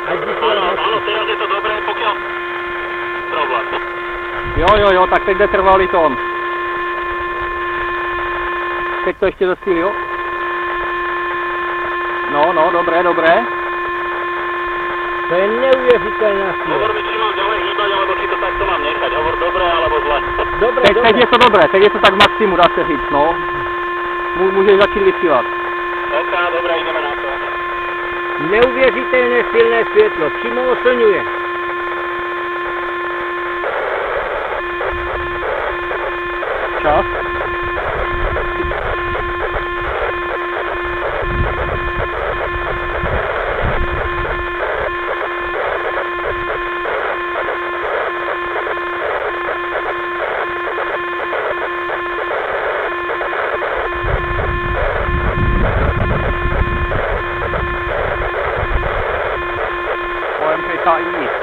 Áno, teraz je to dobré, pokiaľ... Problém. Jo, tak teď jde trvalý tón. Teď to ještě zesílil. No, dobré. To je neuvěřitelná síla. Hovor mi, či mám ďalej hýbať, alebo či to takto mám nechať. Hovor dobré, alebo zle. Dobré. Teď je to dobré, teď je to tak maximu, dá se říct, no. Můžeš začít vysílat. OK, dobré, ideme na to. Neuvěřitelné silné světlo, přímo oslňuje. Čas. OMPKI.